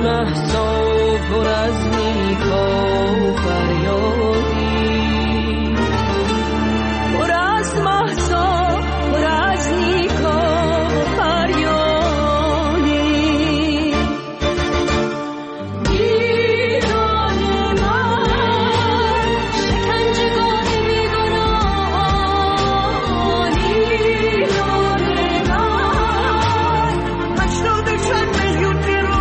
مهسا پر از نیکا و فریادی، پر از مهسا پر از نیکا و فریادی. ایران من شکنجهگاه بیگناهان، ایران من 84 میلیون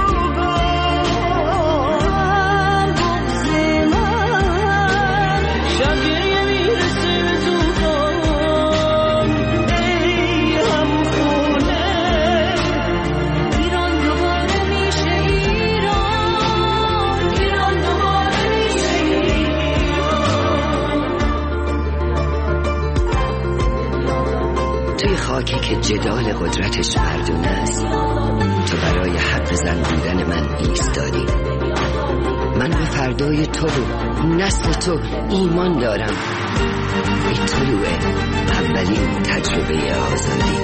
گروگان، بغض من شب گریه میرسه به زوگان. ای همخونه ایران دوباره میشه ایران، ایران دوباره میشه ایران. توی خاکی که جدال قدرتش مردونه است، تو برای حق زن بودن من ایستادی. من به فردای تو و نسل تو ایمان دارم. ای طلوع اولین تجربه آزادی.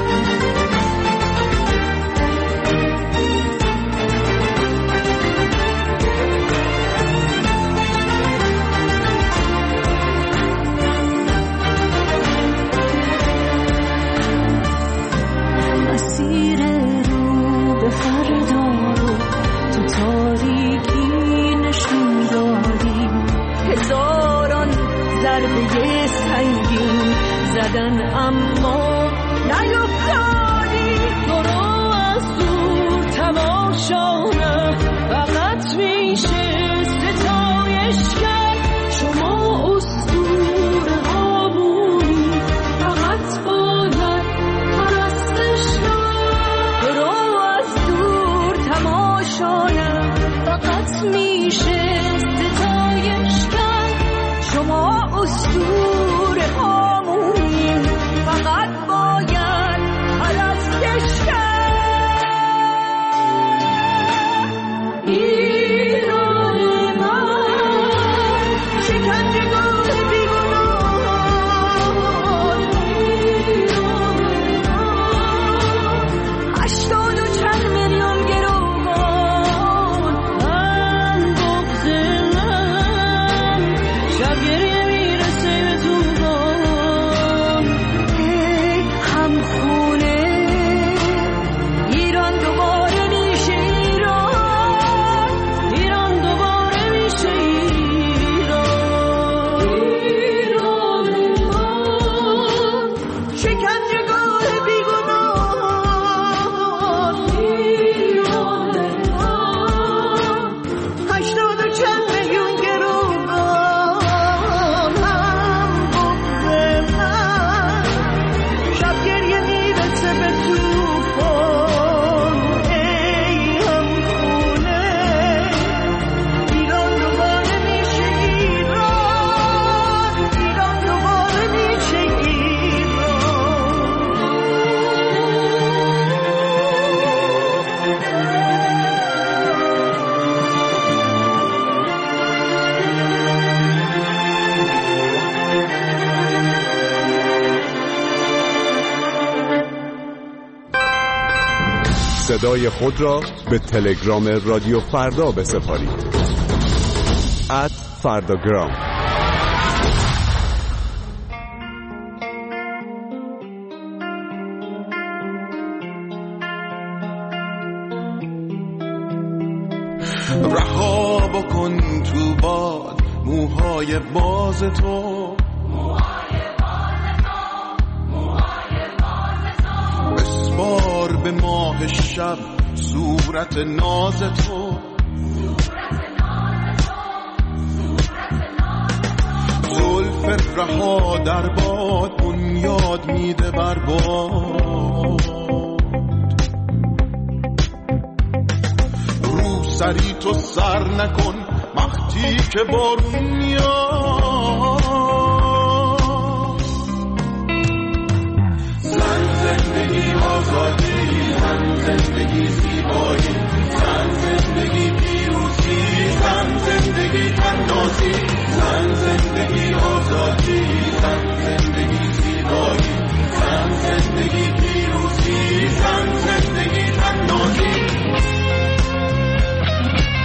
مسیر رو به فردا رو تو تاریکی نشون دادی، هزاران ضربه سنگین زدن اما نیفتادی. تو رو از دور تماشا فقط میشه ستایش کرد. شما اسطوره هامونی فقط باید پرستش کرد. تو رو از دور تماشا فقط میشه ستایش کرد. شما اسطوره هامونی فقط باید پرستش کرد. ایران من شکنجهگاه بیگناهان، ایران من 84 میلیون گروگان، من بغض من شب گریه میرسه به زوگان. ای همخونه ایران دوباره میشه ایران، ایران دوباره میشه ایران. ایران من شکنجهگاه بیگناهان، ایران من 84 میلیون گروگان، هم بغض من شب گریه میرسه به توفان. ای همخونه ایران دوباره میشه ایران، ایران دوباره میشه صدای خود را به تلگرام رادیو فردا بسپارید. @فرداگرام. رها بکن تو باد موهای باز تو، اسپار به ماه شب صورت ناز تو. زلف رها در باد بنیاد میده بر باد. رو سری تو سر نکن وقتی که بارون میاد. زن زندگی آزادی، زن زندگی زیبایی، زن زندگی پیروزی، زن زندگی تنازی، زن زندگی آزادی، زن زندگی زیبایی، زن زندگی پیروزی، زن زندگی تنازی.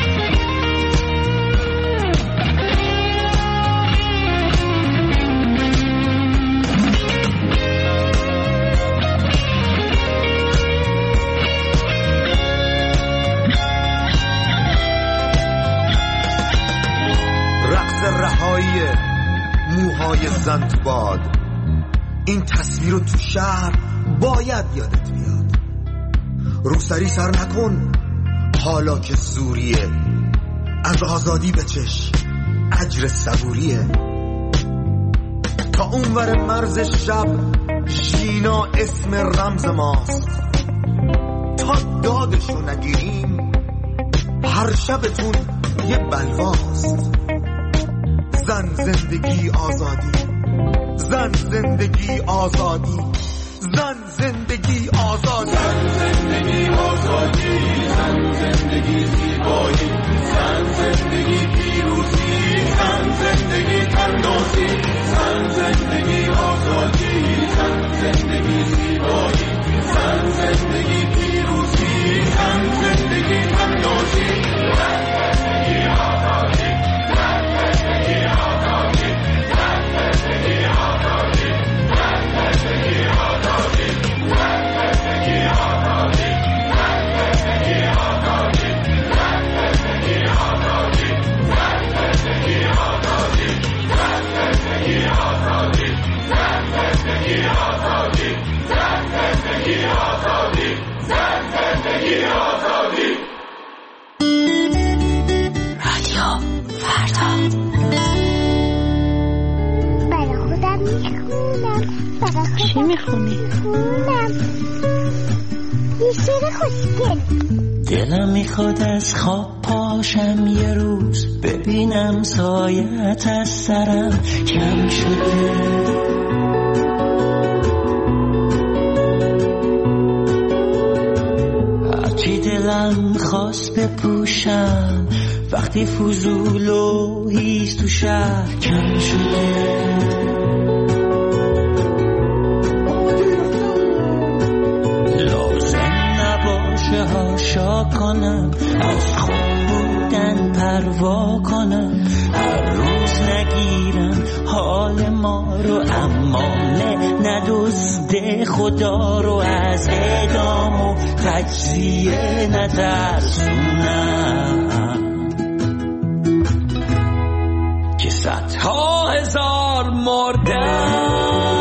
بزن تو باد. این تصویر رو تو شهر باید یادت بیاد. روسری سر نکن حالا که زوریه، از آزادی بچش اجر صبوریه. تا اونور مرز شب ژینا اسم رمز ماست. تا دادشو نگیریم هر شبتون یه بلواست. زن زندگی آزادی، زن زندگی آزادی، زن زندگی آزادی، زن زندگی آزادی، زن زندگی زیبایی، زن زندگی پیروزی، زن زندگی تنازی، زن زندگی آزادی، زن زندگی زیبایی، زن زندگی پیروزی، زن زندگی تنازی، زن زندگی آزادی، زن زندگی آزادی، زن زندگی آزادی، زن زندگی آزادی، زن زندگی آزادی، زن زندگی آزادی، زن زندگی آزادی، زن زندگی آزادی، زن زندگی آزادی، زن زندگی آزادی، زن زندگی آزادی، زن زندگی آزادی. رادیو فردا. برای خودم میخونم. چی میخونی؟ یه شعر خوشگل. دلم میخواد از خواب پاشم یه روز، ببینم سایت از سرم کم شده. هرچی دلم خواست بپوشم، وقتی فضول و هیز تو شهر کم شده. هاشا کنم، از خون بودن پروا کنم، هر روز نگیرم حال ما رو، اما ندزده خدا رو، از اعدام و تجزیه نترسونم که صدها هزار مردم.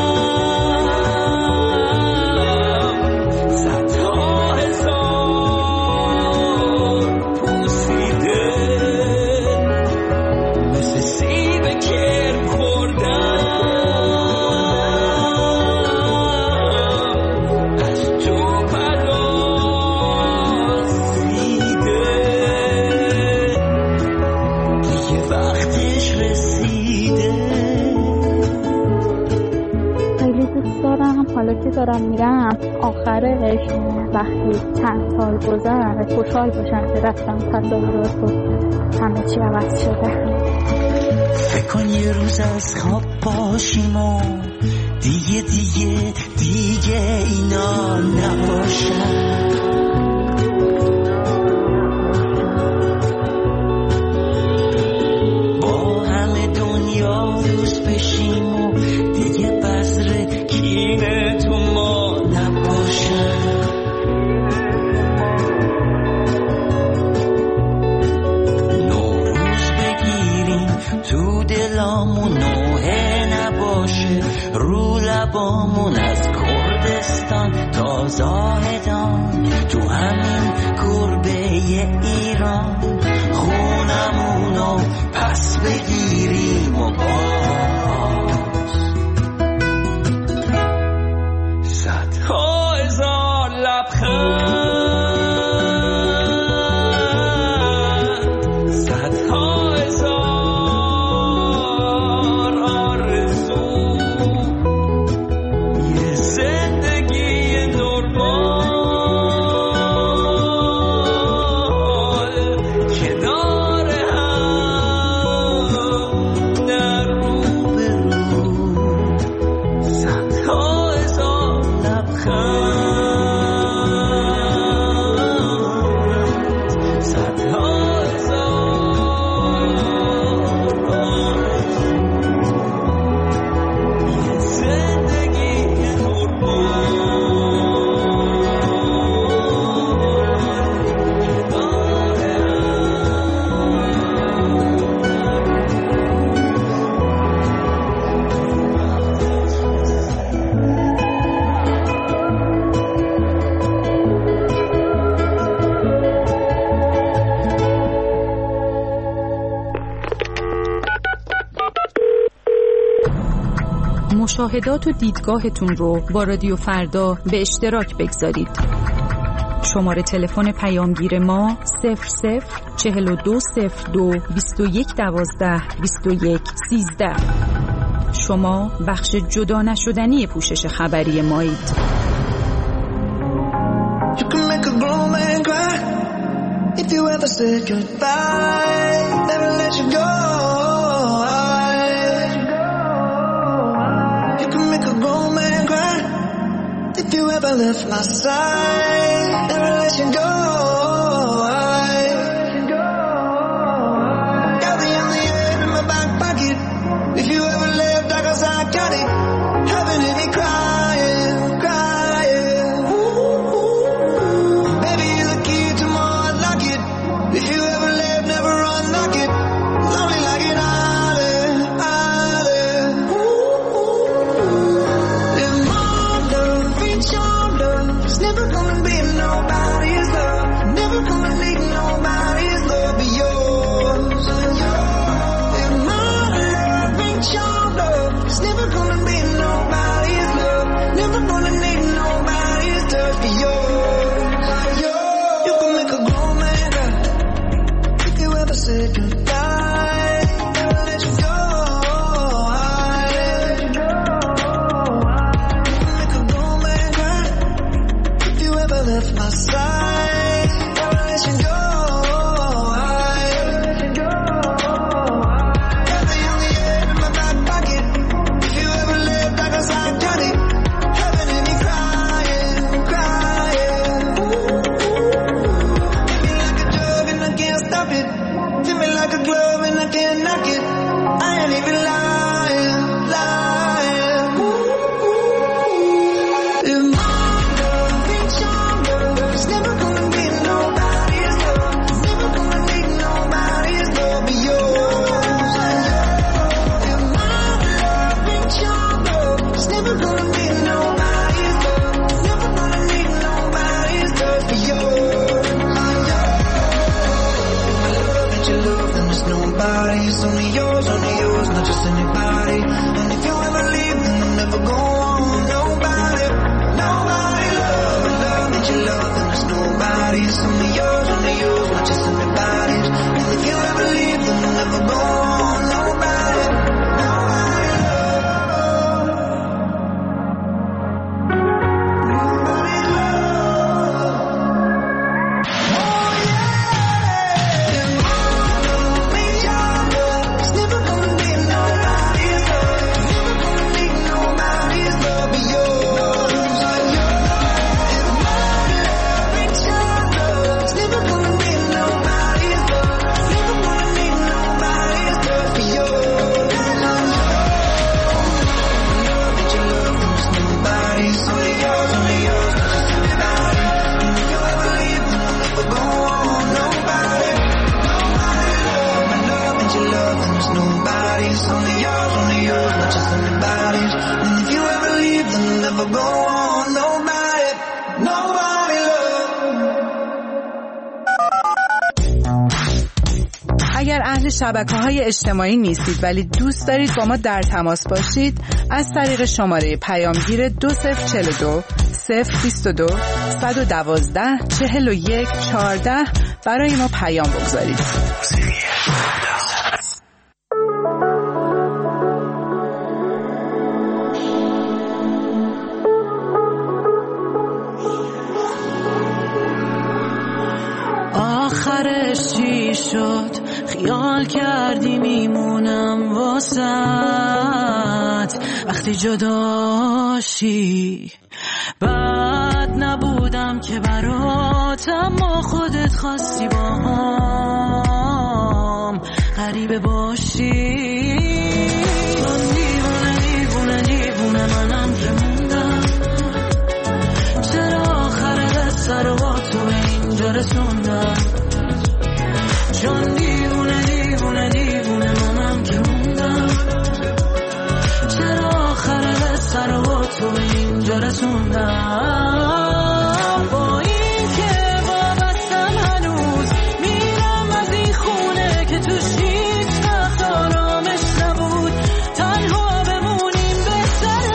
حالا که دارم میرم آخرش وقتی چند سال گذشت خوشحال باشم که رفتم تظاهرات و همه چی عوض شده. فکر کن یه روز از خواب باشیم و دیگه اینا نباشن. با همه دنیا دوست بشیم و دیگه بذر کینه تو ما نباشن. نوروز بگیریم تو دلامون، نوحه نباشه رو لبامون، از کردستان تا زاهدان تو همین گربه ایران، خونمونو پس بگیریم و صدها هزار لبخند، صدها هزار آرزو، یه زندگی نرمال کنار هم در رو به رو، صدها هزار لبخند. مشاهدات و دیدگاهتون رو با رادیو فردا به اشتراک بگذارید. شماره تلفن پیامگیر ما 00420221122113. شما بخش جدا نشدنی پوشش خبری مایید. You can make a grown man cry if you ever said goodbye. Never let you go. You can make a grown man cry if you ever left my side. Never let you go. Got the only head in my back pocket. If you ever left, I guess I got it. Having to be crying, crying. Baby, you're the key to my heart, lock it. If you ever left, never unlock it. Lonely like an island, island. If my love ain't your love, it's never gonna be nobody's love. Never gonna need nobody's love but yours. If my love ain't your love, it's never gonna be nobody's love. Never gonna need nobody's love but yours. You can make a grown man cry if you ever said goodbye. Never let you go. You can make a grown man cry if you ever left my side. Never let you go. Got the only head in my back pocket. If you ever left, I guess I got it. Having to be crying, crying. Feel me like a drug and I can't stop it. Feel me like a glove and I can't knock it. I ain't even lying, lying. If my love ain't your love, it's never gonna be nobody's love. Never gonna need nobody's love but yours. If my love ain't your love, it's never gonna be nobody's love. Never gonna need nobody's love but yours. If my love ain't your love, then there's nobody's. Only yours, not just anybody. And if you ever leave, then I'll never go on. Nobody, nobody love. If love ain't your love, then there's nobody's. Only yours, not just anybody's. And if you ever leave, then I'll never go on. Nobody, nobody love. Nobody love. Oh yeah. If my love ain't your love, it's never gonna be nobody's love. Never gonna need nobody's love but yours. If my love ain't your love, it's never gonna be nobody's love. Never gonna need nobody's love but yours. If my love ain't your love, then there's nobody's. Only yours, not just anybody. And if you ever leave, then I'll never go on. Nobody, nobody love. My love ain't your love, then there's nobody's. Only yours, not just anybody's. And if you ever leave, then I'll never go on. Nobody, nobody love. اگر اهل شبکه‌های اجتماعی نیستید ولی دوست دارید با ما در تماس باشید، از طریق شماره پیامگیر 2042 022 112 41 14 برای ما پیام بگذارید. آخرش چی شد؟ خیال کردی میمونم واسط وقتی جداشی. بد نبودم که برات، اما خودت خواستی با هم غریبه باشی. من دیوونه دیوونه دیوونه منم که موندم. چرا آخر سر و تو اینجا رسوندم؟ چون دیوونه دیوونه دیوونه منم که موندم. چرا آخر سر و تو اینجا رسوندم؟ با این که وابستم هنوز میرم از این خونه که توش هیچ وقت آرامش نبود. تنها بمونیم بهتره.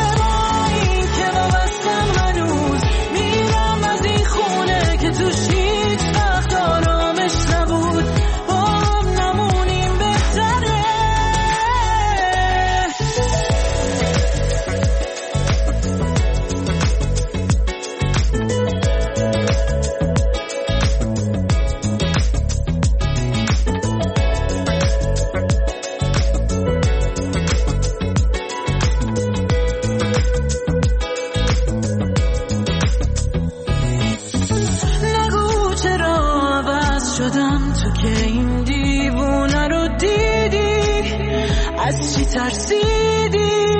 ترسیدی،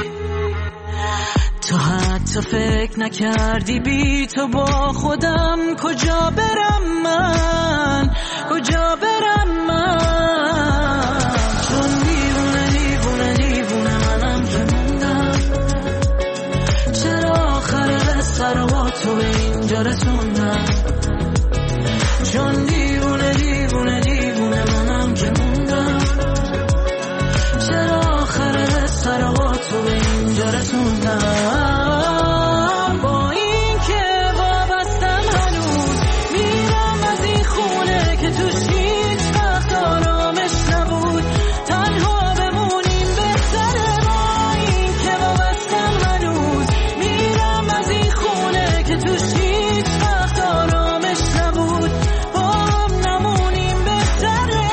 تو حتی فکر نکردی بی تو با خودم کجا برم من، کجا برم من. چون دیوونه دیوونه دیوونه منم که موندم، چرا آخر قصه رو با تو اینجا رسوندم. چون دیوونه دیوونه دیوونه منم که موندم، چرا آخر قصه رو با تو اینجا رسوندم. با این که وابستم هنوز میرم از این خونه که توش هیچ وقت آرامش نبود، تنها بمونیم بهتره. با این که وابستم هنوز میرم از این خونه که توش هیچ وقت آرامش نبود، با هم نمونیم بهتره.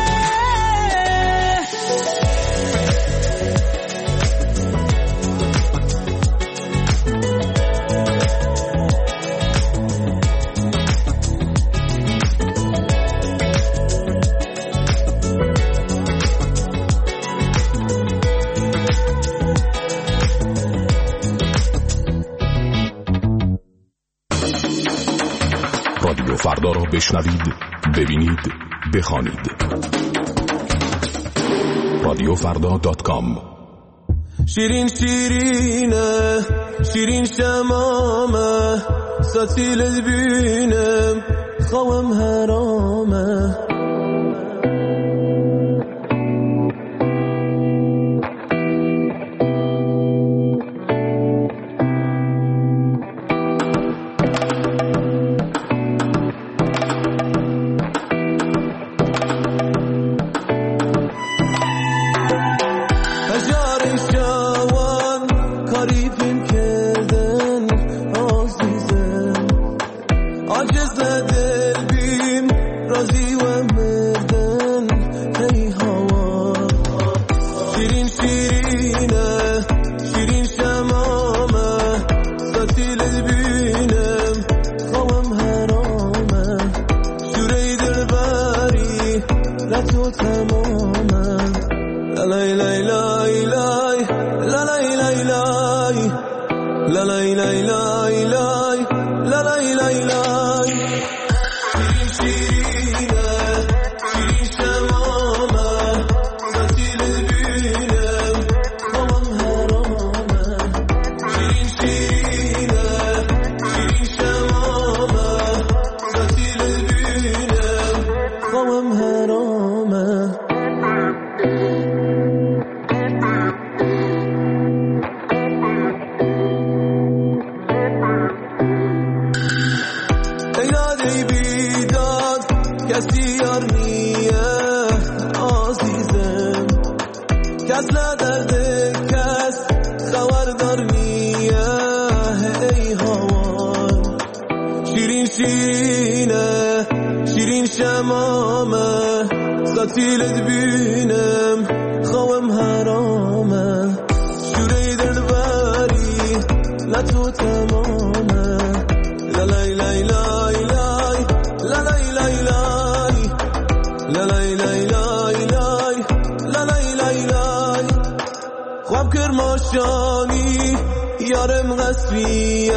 رادیو فردا را بشنوید، ببینید، بخوانید. radiofrda.com. شیرین شیرینه شیرین شمامه ستیلت بینم خوام حرامه. ستیلت بینم خوام حرامه. شوره دلبری لطو تمامه. لالای لای لای لای لالای لای لای لالای لای لای لای لالای لای لای. خواب کرماشانی یارم قصریه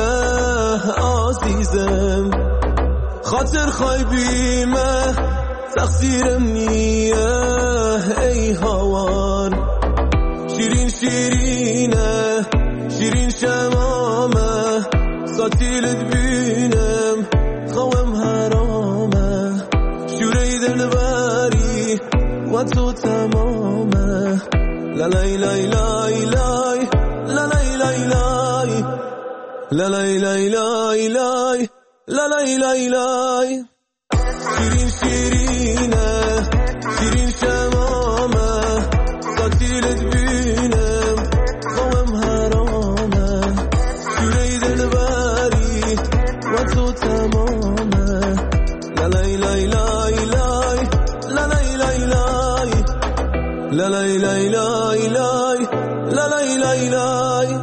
عزیزم. خاطر خایبیمه تقصیرم نیه ای هوان. شیرین شیرینه شیرین شمامه ستیلت بینم خوام حرامه. شوره دلبری و تو تمامه. لالای لای لای لای لالای لای لای لالای لای لای لای لالای لای لای. شیرین شیرینه شیرین شمامه ستیلت بینم خوام حرامه. شوره دلبری و تو تمامه. لالای لای لای لای لالای لای لای لالای لای لای لای لالای لای لای.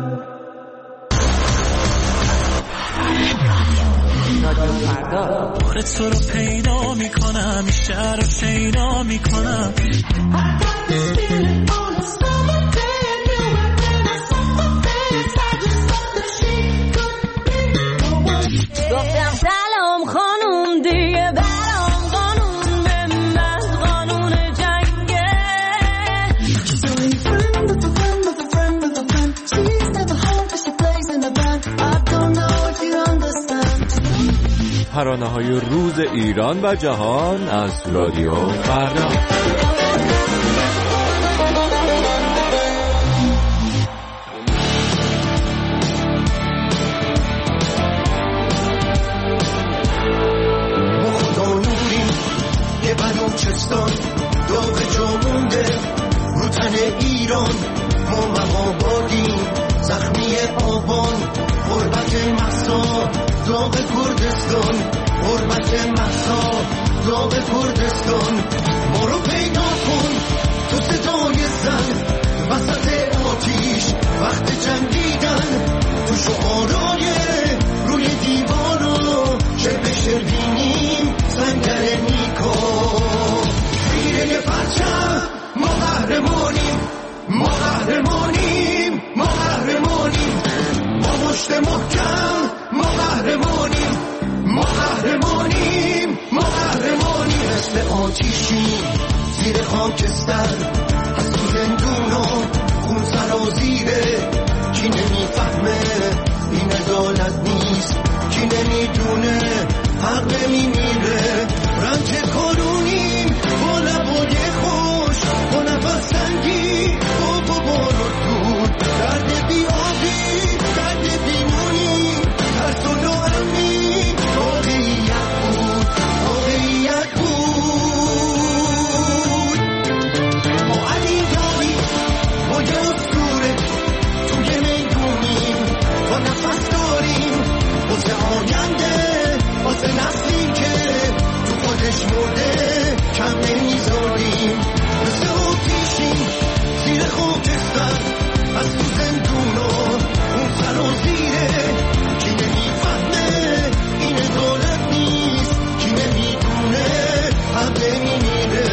بار تو رو پیدا میکنم، این شهر رو شیدا میکنم. گفتم سلام خانوم دیگه برام قانون به من قانون جنگه. She's only a friend of a friend of a friend of a friend. She's never home but she plays in the band. I don't know if you understand. ترانه‌های روز ایران و جهان از رادیو فردا. بلوچستان داغ جا مونده رو تن ایران، ما مهابادیم زخمی آبان، غربت مهسا داغ کردستان، غربت مهسا داغ کردستان. ما رو پیدا کن تو صدای زن وسط آتیش وقت جنگیدن، تو شعارای روی دیوارو شب شروینیم سنگر نیکا. زیر پرچم ما قهرمانیم، ما قهرمانیم، ما قهرمانیم، با مشت محکم ما قهرمانیم، ما قهرمانیم، ما قهرمانیم. مثل آتیشیم زیر خاکستر از تو زندونا خون سرازیره. کی نمیفهمه این عدالت نیست، کی نمیدونه حق نمیمیره. رنج کارونیم با لبای خوش، با نفس تنگی با بارو دود، درد بی آبی درد بی نونی، ترس و ناامنی واقعیت بود، واقعیت بود. ما علی داری با یه اسطوره توی میدونیم، با نفس داریم واسه آینده، واسه نسلی که تو خودش مرده کم نمیذاریم. مثل آتیشیم زیر خاکستر از تو زندونا اون سرازیره. کی نمیفهمه این عدالت نیست، کی نمیدونه حق نمیمیره.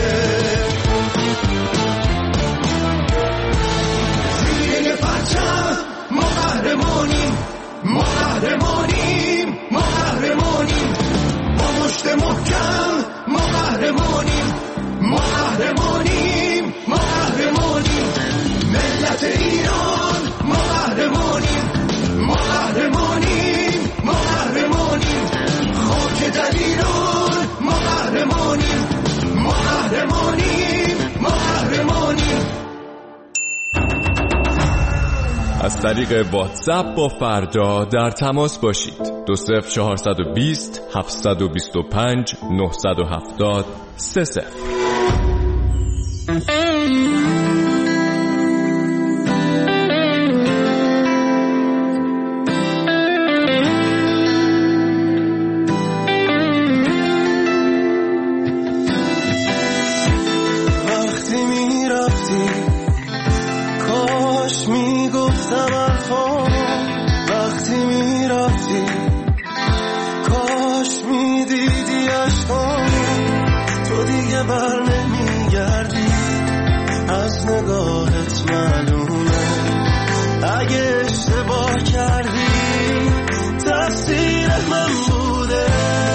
زیر پرچم ما قهرمانیم، ما قهرمانیم، ما قهرمانیم، با مشت محکم ما قهرمانیم، ما قهرمانیم، ما قهرمانیم. ملت ایران ما قهرمانیم، ما قهرمانیم، ما قهرمانیم. خاک در ایران ما قهرمانیم، ما قهرمانیم، ما قهرمانیم. از طریق واتساپ با فردا در تماس باشید. 20420 725 970 30. وقتی می رفتی کاش می گفتم الفا، وقتی می رفتی کاش می دیدی عشقام، تو دیگه بر نمی گردی از نگاهت معلومه. اگه اشتباه کردی تقصیر من بوده.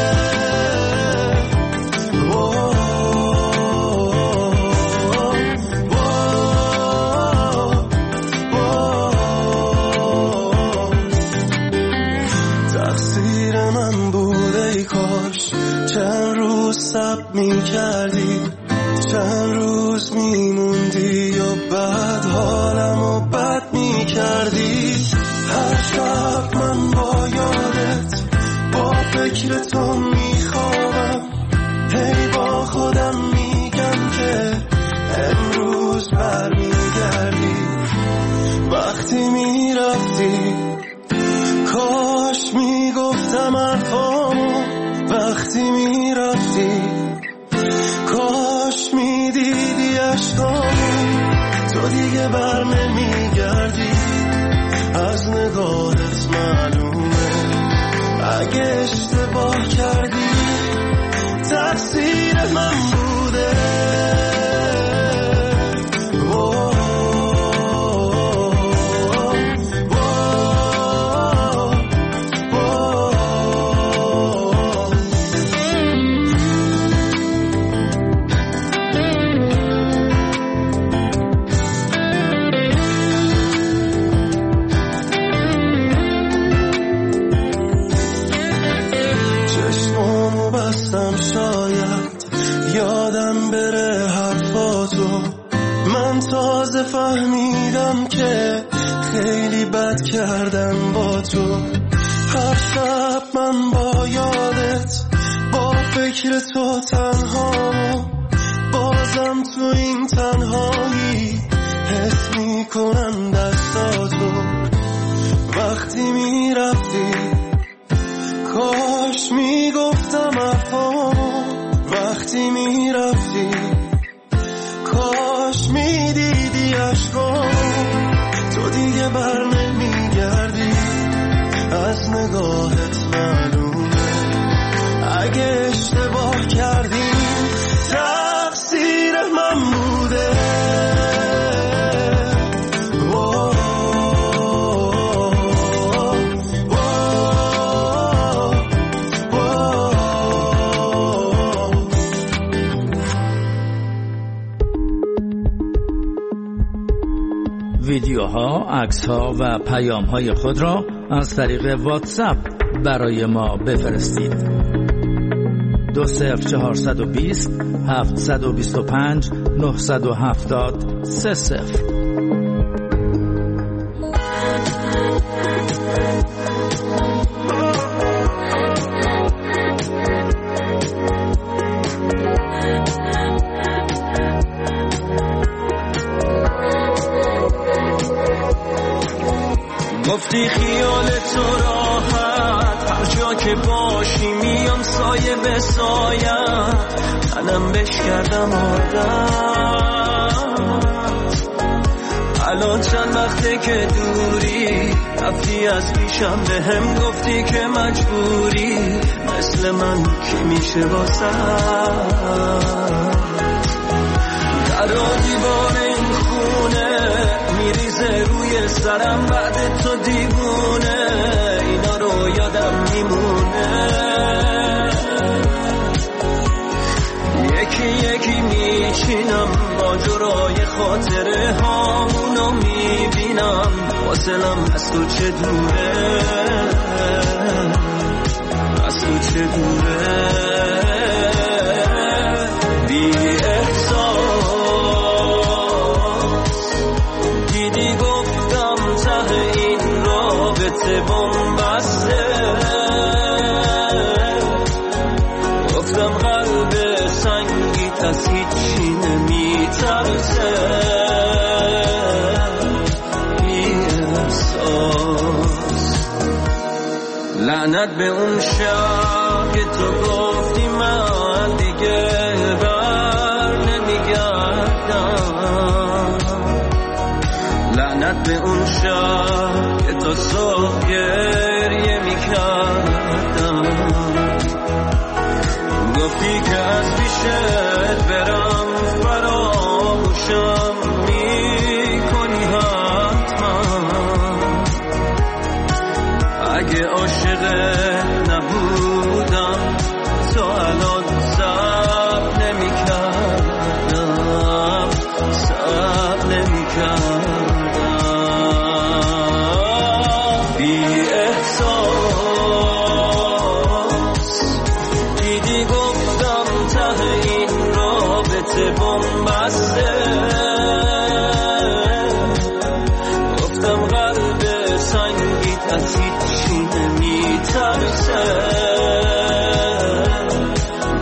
تقصیر من بوده. ای کاش چند روز صبر می کردی، چند روز می موندی و بعد حالمو بد می کردی. هر شب من با یادت با فکر تو می خوابم، هی با خودم میگم که امروز بر می گردی. وقتی می رفتی کاش می گفتم حرفامو، وقتی می رفتی کاش می دیدی عشقامو، تو دیگه بر نمی گردی از نگاهت معلومه. اگه اشتباه کردی تقصیر من بوده. من با یادت، با فکر تو تنها، بازم تو این تنهایی حس میکنم دستاتو. وقتی میرفتی کاش میگفتم حرفا، وقتی میرفتی کاش میدیدی عشقا. تو دیگه بر نمیگردی، از نگاهت معلومه اگه اشتباه کردیم تقصیر من بوده. ویدیوها، عکس‌ها و پیام‌های خود را از طریق واتساپ برای ما بفرستید. 20420 725 970 30. گفتی خیال تو راحت، هر جا که باشی میام سایه به سایت، تنم بش کردم عادت. الان چند وقته که دوری، رفتی از پیشم به هم گفتی که مجبوری، مثل من کی میشه واسه در دیوار این خونه میریزه روی سرم بعد تو دیوونه، اینا رو یادم میمونه. یکی یکی میچینم ماجرای خاطره هامونو میبینم، واصلم از تو چه دوره، از تو چه دوره. بی دیدی گفتم ته این رابطه بنبسته، گفتم قلب سنگیت از هیچی نمیترسه. بی احساس لعنت به اون شب که تو گفتی من دیگه بر نمیگردم، لعنت به اون شب که تو صبح گریه میکردم. گفتی که از پیشت برم فراموشم میکنی حتما، اگه عاشق نبودم تو الان صبر نمیکردم، صبر نمیکردم. بنبسته گفتم قلب سنگیت از هیچی نمیترسه.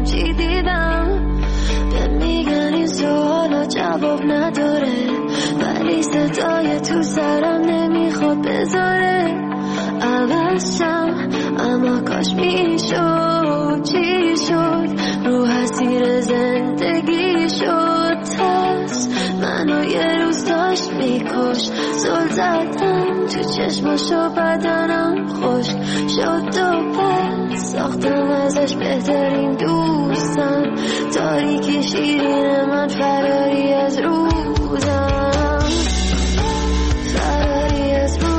بگم چی دیدم. به میگن این سوالا جواب نداره، ولی صدای تو سرم نمیخواد بذاره عوض شم. اما کاش میشد، چی شد؟ رو اسیر زندگی شد ترس منو یه روز داشت میکش. زل زدم تو چشماشو بدنم خشک شد و پس ساختم ازش بهترین دوستم. تاریکی شیرین من فراری از روزم، فراری از روزم.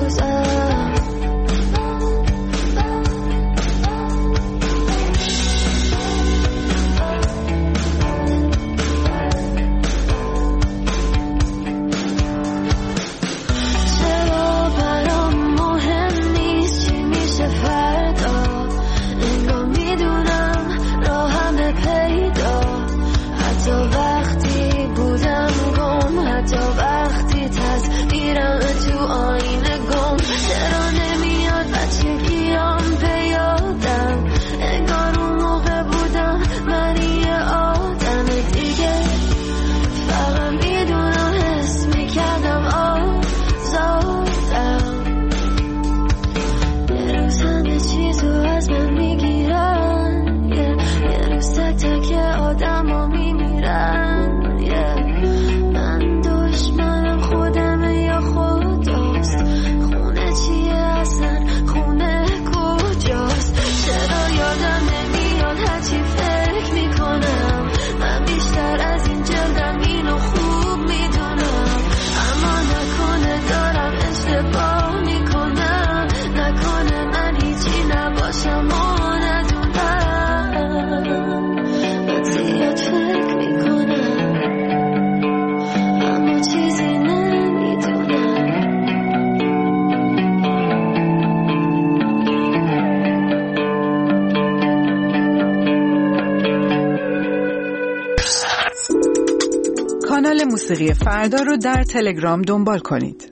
کانال موسیقی فردا رو در تلگرام دنبال کنید.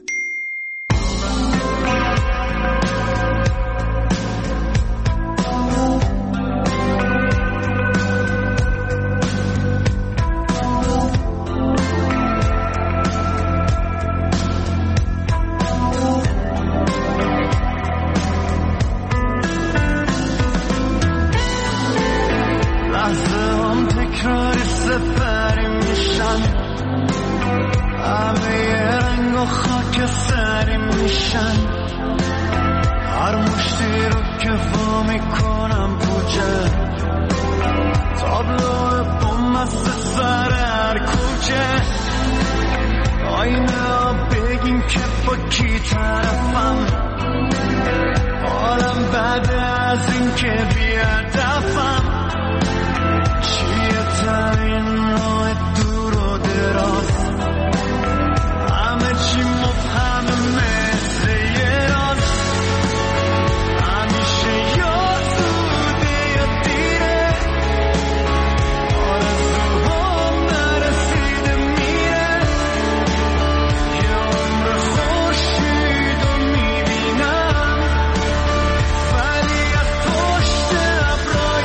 But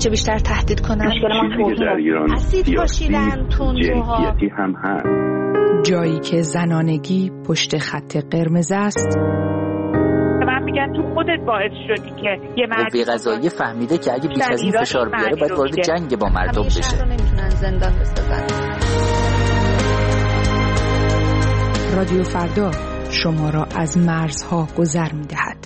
چه بیشتر تهدید کنن. مشکل ما در ایران اسید پاشیدن، تندروها، هم هست. جایی که زنانگی پشت خط قرمز است. من میگن تو خودت باعث شدی که یه مرد قوه قضاییه فهمیده که اگه بیش از این فشار بیاره باید وارد جنگ با مردم بشه. همیشه رو نمیتونن زندان بسازن. رادیو فردا شما را از مرزها گذر می‌دهد.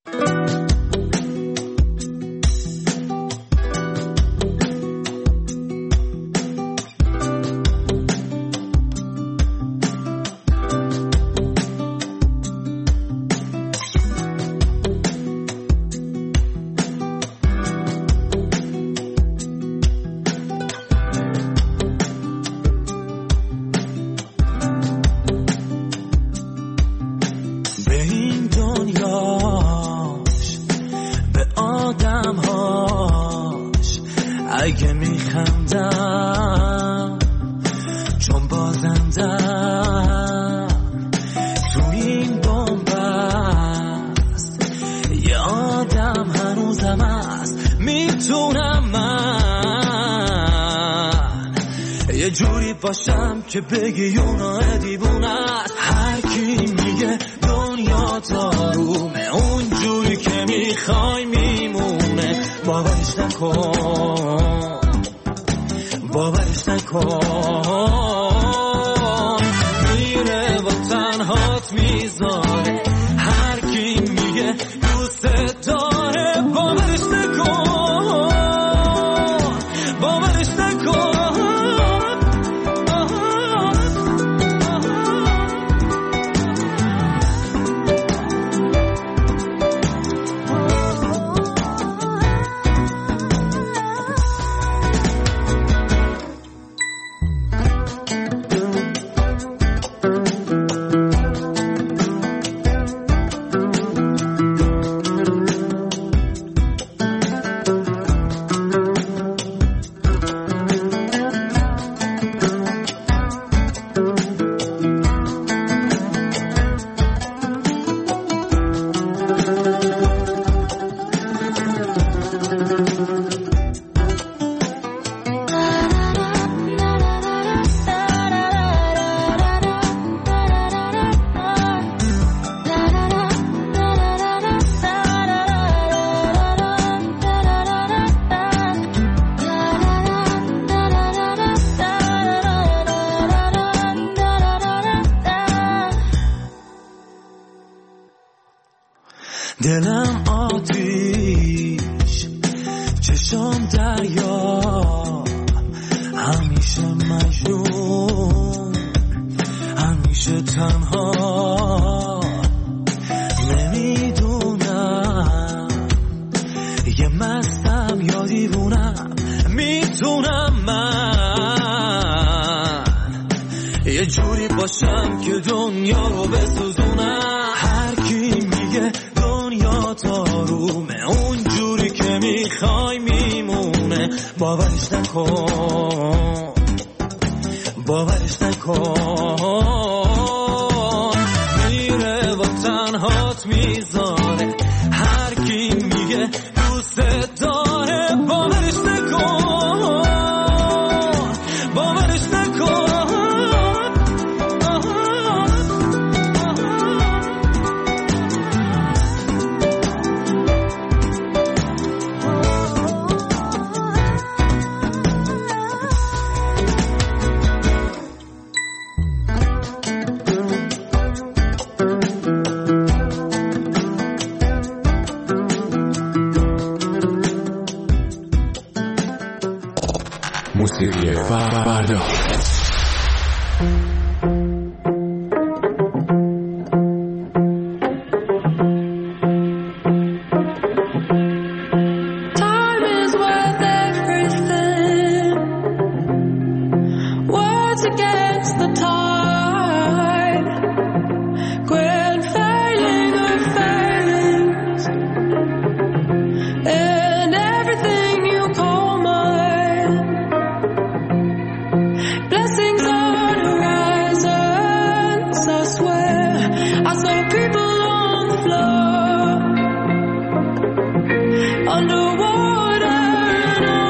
اگه میخندم چون بازندم تو این بنبست یه آدم هنوزم هست. میتونم من یه جوری باشم که بگی اونا دیوونست. هر کی میگه دنیا دارومه اون جوری که میخوای میمونه. باورش نکن، باورش نکن، میره و تنهات میذاره. هر کی میگه دوست داره باورش نکن، باورش نکن. دلم آتیش چشم دریا همیشه مجنون همیشه تنها. نمیدونم یه مستم یا دیوونم. میتونم من یه جوری باشم که دنیا رو بسوزونم. هر کی میگه دنیا دارومه اون جوری که میخوای میمونه. باورش نکن، باورش نکن، میره و تنهات میذاره. هر کی میگه دوست داره باورش نکن، باورش نکن. موسیقی فردا. Underwater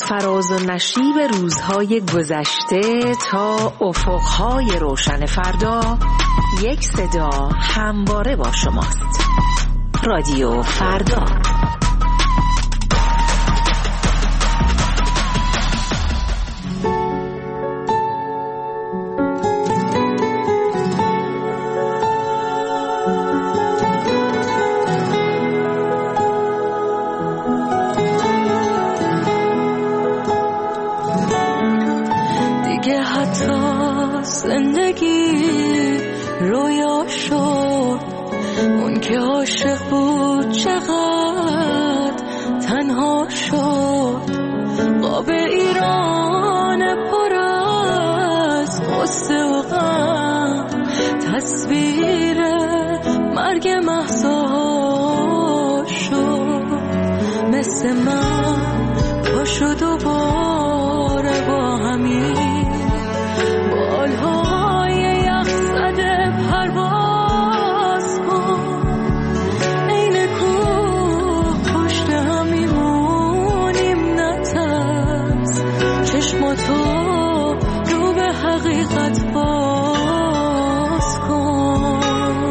فراز و نشیب روزهای گذشته تا افقهای روشن فردا، یک صدا همواره با شماست. رادیو فردا. زندگی رویا شد، اون که عاشق بود چقدر تنها شد. قاب ایران پر از غصه و غم، تصویر مرگ مهسا شد. مثل من پاشو دوباره با همین بالهای یخ زده پرواز کن. این کوه پشت هم میمونیم نترس، چشماتو رو به حقیقت باز کن.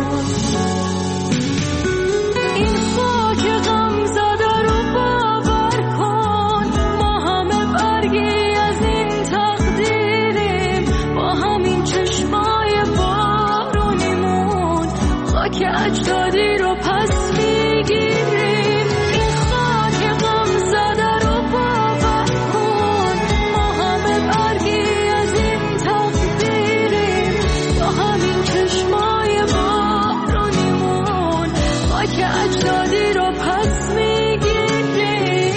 این خاک غم زده رو باور کن، ما همه برگی از این تقدیریم. با همین چشمای بارونیمون خاک اجدادی رو پس میگیریم. این خاک غم زده رو باور کن، ما همه برگی از این تقدیریم. با همین چشمای بارونیمون خاک اجدادی رو پس میگیریم.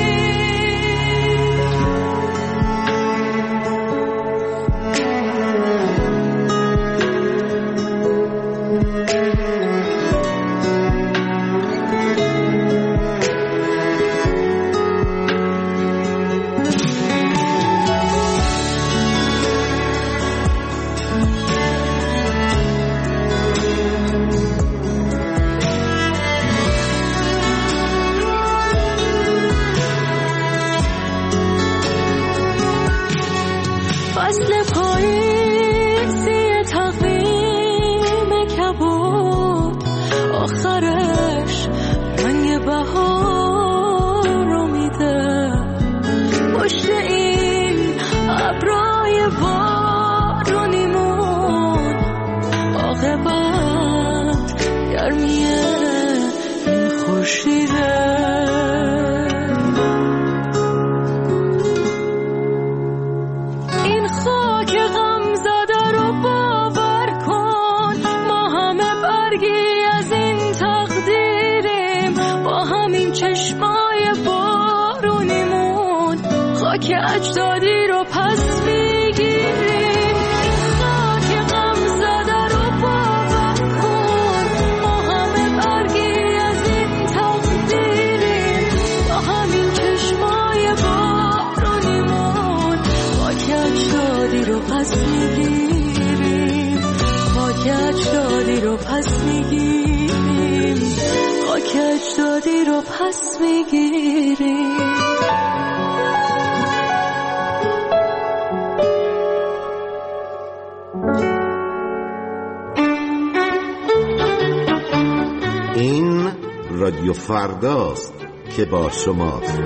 فصل پاییزی تقویم کبود، آخرش رنگ بهار رو میده. پشت این ابرای بارونیمون عاقبت گرمی این خورشیده. این خاک غم زده رو باور کن، ما همه برگی از این تقدیریم. با همین چشمای بارونیمون خاک اجدادی رو پس میگیریم. این خاک غم زده رو باور کن، ما همه برگی از این تقدیریم. با همین چشمای بارونیمون خاک اجدادی رو پس میگیریم. خاک اجدادی رو پس میگیریم. خاک اجدادی رو پس میگیریم. این رادیو فرداست که با شماست.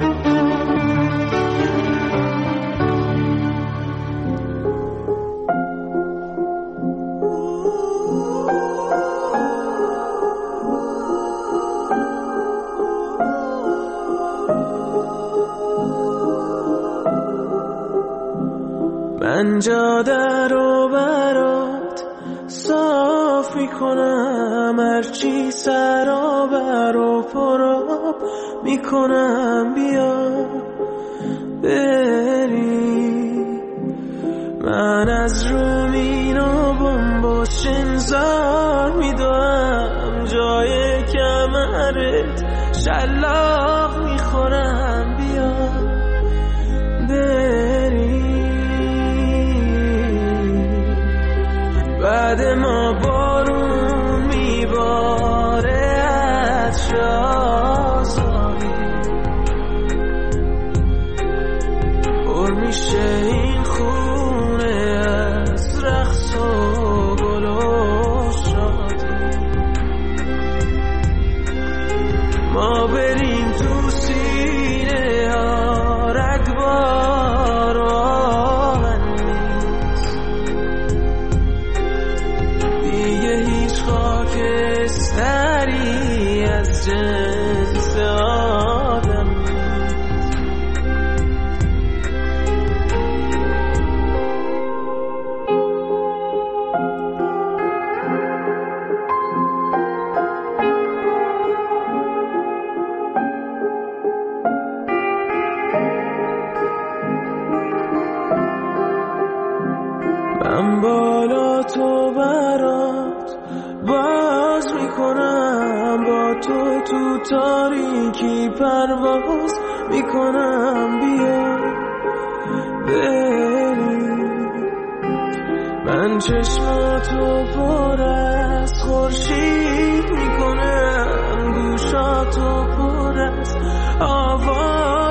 من جاده رو برات صاف میکنم، هرچی سرابر و پراب میکنم. بیا بری، من از رومین و بمباش انذار میدم. جای کمرت شلاق میخورم. بیا بری، بعد ما بارون میباره از شاهزادی. میشه این خونه از رقص و گل و شادی. ما بریم تو سینه ها رگبار و آهن نیست، دیگه هیچ خاکستری از جنس آدم نیست. من بالا تو برات باز میکنم، با تو تو تاریکی پرواز میکنم. بیا بریم، من چشماتو پر از خورشید میکنم، گوشاتو پر از آواز